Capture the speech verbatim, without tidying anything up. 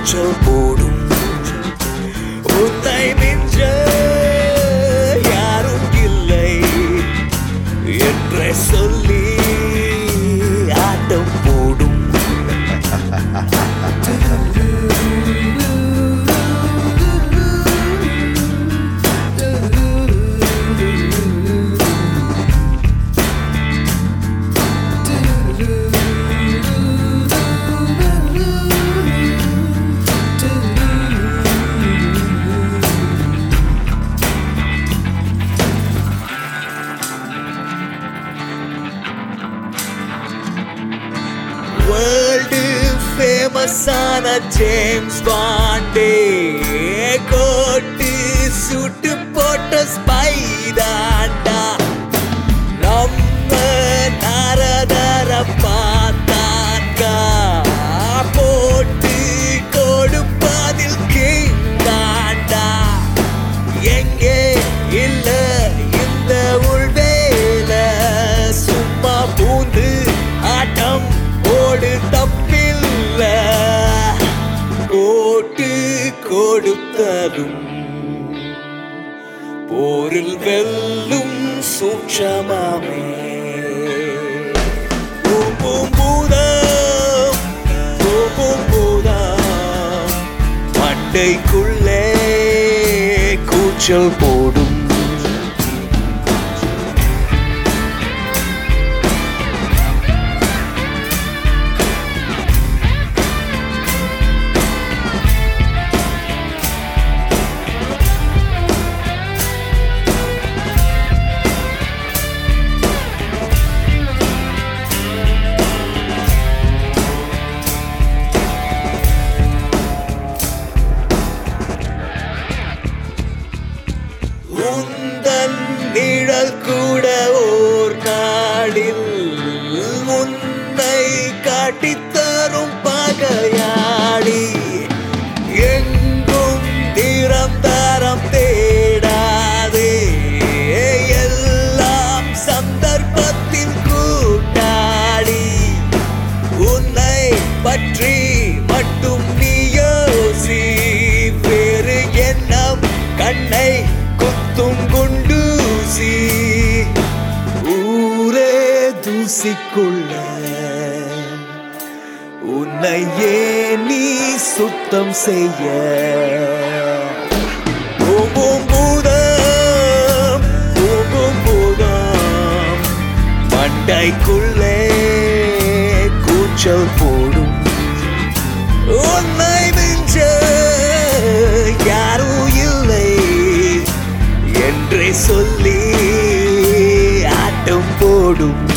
கூச்சல் போடும். உன்னை மிஞ்ச யாரும் இல்லை என்றே சொல்லி ஆட்டம் போடும். வேர்ல்டு ஃபேமஸான ஜேம்ஸ் பாண்டே கோட்டு சுட்டு போட்ட ஸ்பைதாண்டா. நம்ம நரதர பார்த்தாக்கா போட்டு கொடுப்பதில் கிங்காண்டா. எங்கே இல்ல இந்த உள்வேல சும்மா பூந்து ஆட்டம் ஓடு தப்பில்ல. போட்டு கொடுத்ததும் போரில் வெல்லும் சூட்சமாமே. பூம்பும் பூதம் பூம்பும் பூதம் மண்டைக்குள்ளே கூச்சல் போடும். உந்தன் நிழல் கூட ஓர் நாளில் உன்னை காட்டித்தரும் பகையாடி. எங்கும் நிரந்தரம் தேடாதே எல்லாம் சந்தர்ப்பத்தில் கூட்டாடி. உன்னை பற்றி மட்டும் நீ யோசி, வேறு எண்ணம் கண்ணை குத்தும் குண்டூசி. ஊரே தூசிக்குள்ள உன்னை ஏன் நீ சுத்தம் செய்ய. பூம்பும் பூதம் பூம்பும் பூதம் மண்டைக்குள்ளே கூச்சல் போடும். உன்னை மிஞ்ச யாரும் இல்லை என்றே சொல்லி ஆட்டம் போடும்.